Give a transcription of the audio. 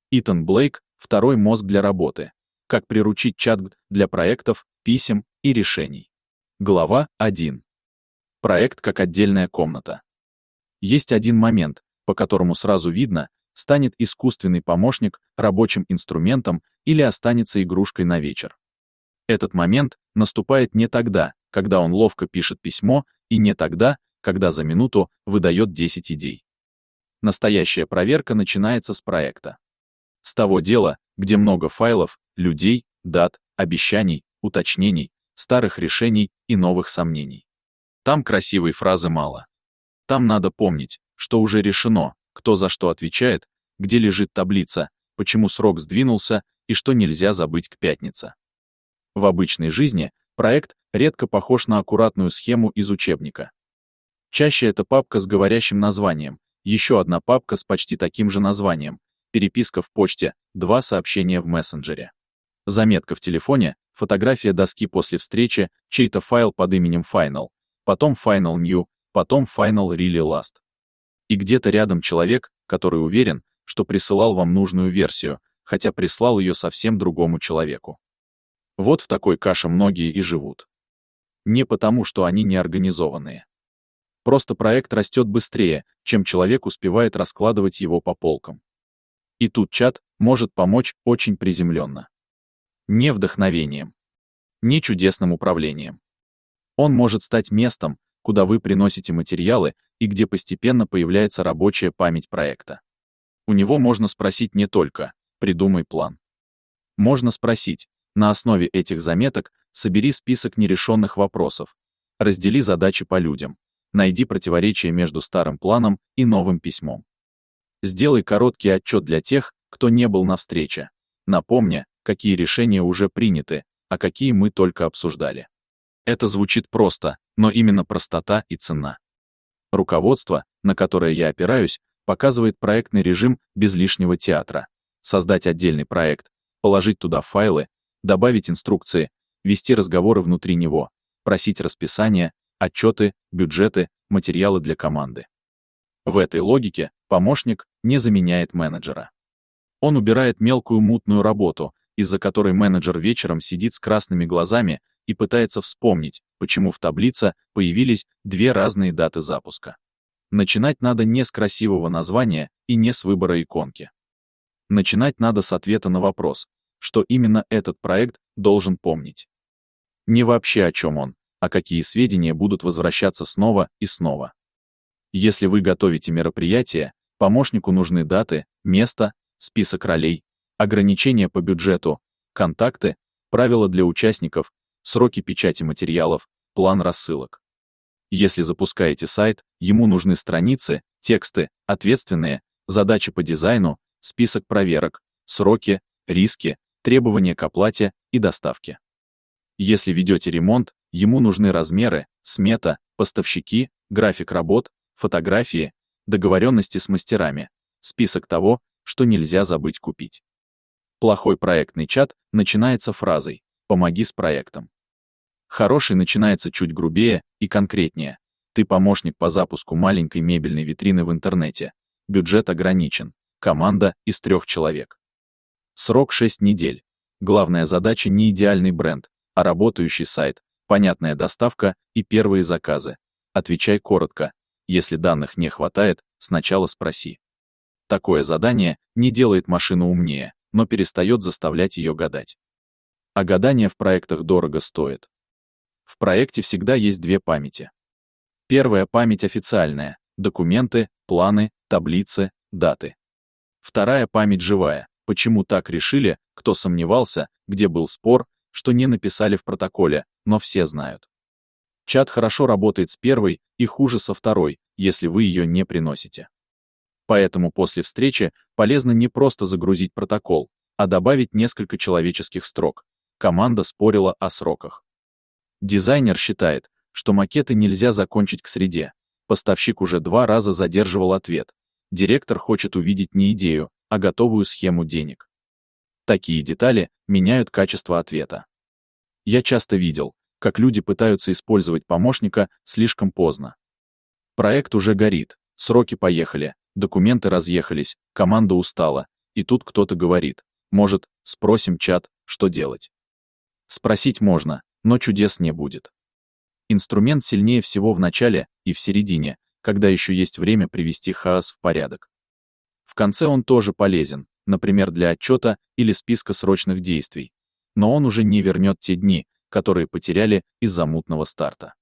Итан Блейк – второй мозг для работы. Как приручить чат для проектов, писем и решений. Глава 1. Проект как отдельная комната. Есть один момент, по которому сразу видно, станет искусственный помощник рабочим инструментом или останется игрушкой на вечер. Этот момент наступает не тогда, когда он ловко пишет письмо, и не тогда, когда за минуту выдает 10 идей. Настоящая проверка начинается с проекта. С того дела, где много файлов, людей, дат, обещаний, уточнений, старых решений и новых сомнений. Там красивой фразы мало. Там надо помнить, что уже решено, кто за что отвечает, где лежит таблица, почему срок сдвинулся и что нельзя забыть к пятнице. В обычной жизни проект редко похож на аккуратную схему из учебника. Чаще это папка с говорящим названием, еще одна папка с почти таким же названием, переписка в почте, 2 сообщения в мессенджере. Заметка в телефоне, фотография доски после встречи, чей-то файл под именем Final, потом Final New, потом Final Really Last. И где-то рядом человек, который уверен, что присылал вам нужную версию, хотя прислал ее совсем другому человеку. Вот в такой каше многие и живут. Не потому, что они неорганизованные. Просто проект растет быстрее, чем человек успевает раскладывать его по полкам. И тут чат может помочь очень приземленно. Не вдохновением, не чудесным управлением. Он может стать местом, куда вы приносите материалы и где постепенно появляется рабочая память проекта. У него можно спросить не только «придумай план». Можно спросить, на основе этих заметок собери список нерешенных вопросов, раздели задачи по людям, найди противоречие между старым планом и новым письмом. Сделай короткий отчет для тех, кто не был на встрече, напомня, какие решения уже приняты, а какие мы только обсуждали. Это звучит просто, но именно простота и цена. Руководство, на которое я опираюсь, показывает проектный режим без лишнего театра. Создать отдельный проект, положить туда файлы, добавить инструкции, вести разговоры внутри него, просить расписания, отчеты, бюджеты, материалы для команды. В этой логике помощник не заменяет менеджера. Он убирает мелкую мутную работу, из-за которой менеджер вечером сидит с красными глазами и пытается вспомнить, почему в таблице появились 2 разные даты запуска. Начинать надо не с красивого названия и не с выбора иконки. Начинать надо с ответа на вопрос, что именно этот проект должен помнить. Не вообще о чем он, а какие сведения будут возвращаться снова и снова. Если вы готовите мероприятие, помощнику нужны даты, место, список ролей, ограничения по бюджету, контакты, правила для участников, сроки печати материалов, план рассылок. Если запускаете сайт, ему нужны страницы, тексты, ответственные, задачи по дизайну, список проверок, сроки, риски, требования к оплате и доставке. Если ведете ремонт, ему нужны размеры, смета, поставщики, график работ, фотографии, договоренности с мастерами, список того, что нельзя забыть купить. Плохой проектный чат начинается фразой «помоги с проектом». Хороший начинается чуть грубее и конкретнее. Ты помощник по запуску маленькой мебельной витрины в интернете. Бюджет ограничен. Команда из 3 человек. Срок 6 недель. Главная задача не идеальный бренд, а работающий сайт, понятная доставка и первые заказы. Отвечай коротко. Если данных не хватает, сначала спроси. Такое задание не делает машину умнее, но перестает заставлять ее гадать. А гадание в проектах дорого стоит. В проекте всегда есть 2 памяти. Первая память официальная — документы, планы, таблицы, даты. Вторая память живая. Почему так решили, кто сомневался, где был спор, что не написали в протоколе, но все знают. Чат хорошо работает с первой и хуже со второй, если вы ее не приносите. Поэтому после встречи полезно не просто загрузить протокол, а добавить несколько человеческих строк. Команда спорила о сроках. Дизайнер считает, что макеты нельзя закончить к среде. Поставщик уже 2 раза задерживал ответ. Директор хочет увидеть не идею, а готовую схему денег. Такие детали меняют качество ответа. Я часто видел, как люди пытаются использовать помощника слишком поздно. Проект уже горит, сроки поехали, документы разъехались, команда устала, И тут кто-то говорит: может, спросим чат, что делать? Спросить можно, но чудес не будет. Инструмент сильнее всего в начале и в середине, когда еще есть время привести хаос в порядок. В конце он тоже полезен, например, для отчета или списка срочных действий. Но он уже не вернет те дни, которые потеряли из-за мутного старта.